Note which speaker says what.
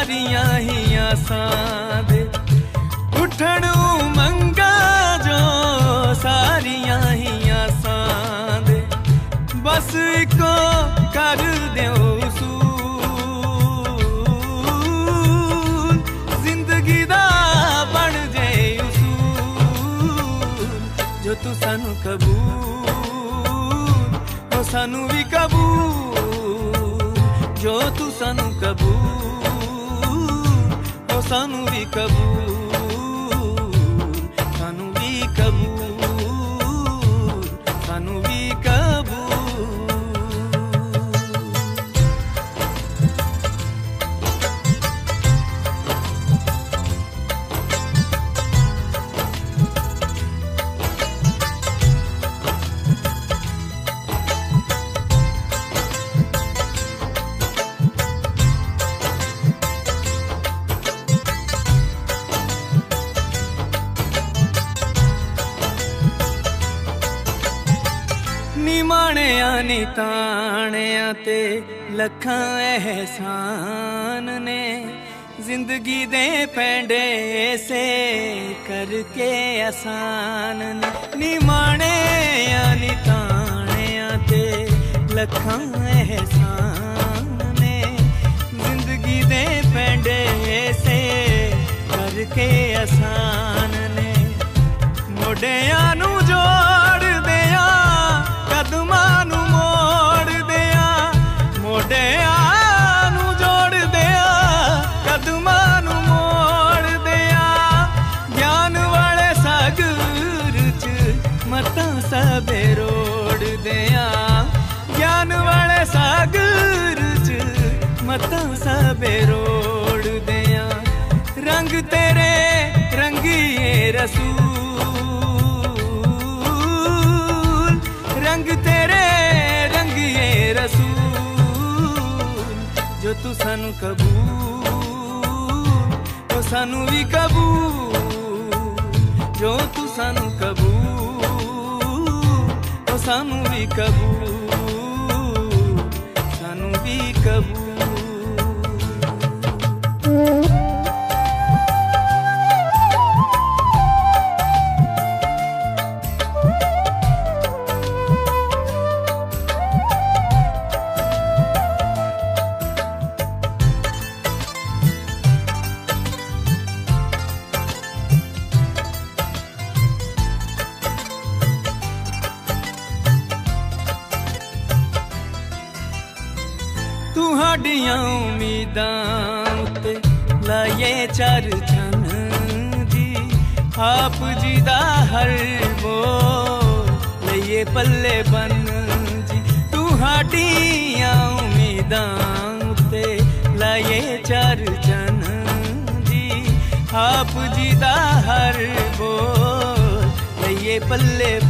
Speaker 1: सारियां ही आसां दे उठण मंगा जो सारियां ही आसां दे बस इको कर दो उसूल जिंदगी दा बन जे उसूल जो तू सानू कबूल ओ सानू भी कबूल जो तू सानू कबूल ओ सानू भी कबूल सानू भी कबूल सानू भी कबूल। निमाणिया नी ताणिया ते लखां एहसान ने जिंदगी दे पैंडे से करके आसान ने निमाणिया नी ताणिया ते लखां एहसान ने जिंदगी दे पैंडे से करके आसान ने मोढियां नू जोड़ दिया कदमां नू मोड़ दिया मोढियां नू जोड़ दिया कदमां नू मोड़ दिया ज्ञान वाले सागर च मतां सबे रोड़ दिया ज्ञान वाले सागर च मतां सबे रोड़ दिया रंग तेरे रंगिए रसूल रंग तेरे रंगिए रसूल जो तू सानू कबूल ओ सानू भी कबूल जो तू सानू कबूल ओ सानू भी कबूल सानू भी कबूल। तुहाडियां उम्मीदां उत्ते लाए चार जन जी आप जी दा हर बोल लइए पल्ले बन जी तुहाडियां उम्मीदां उत्ते लाए चार जन जी आप जी दा हर बोल लइए पल्ले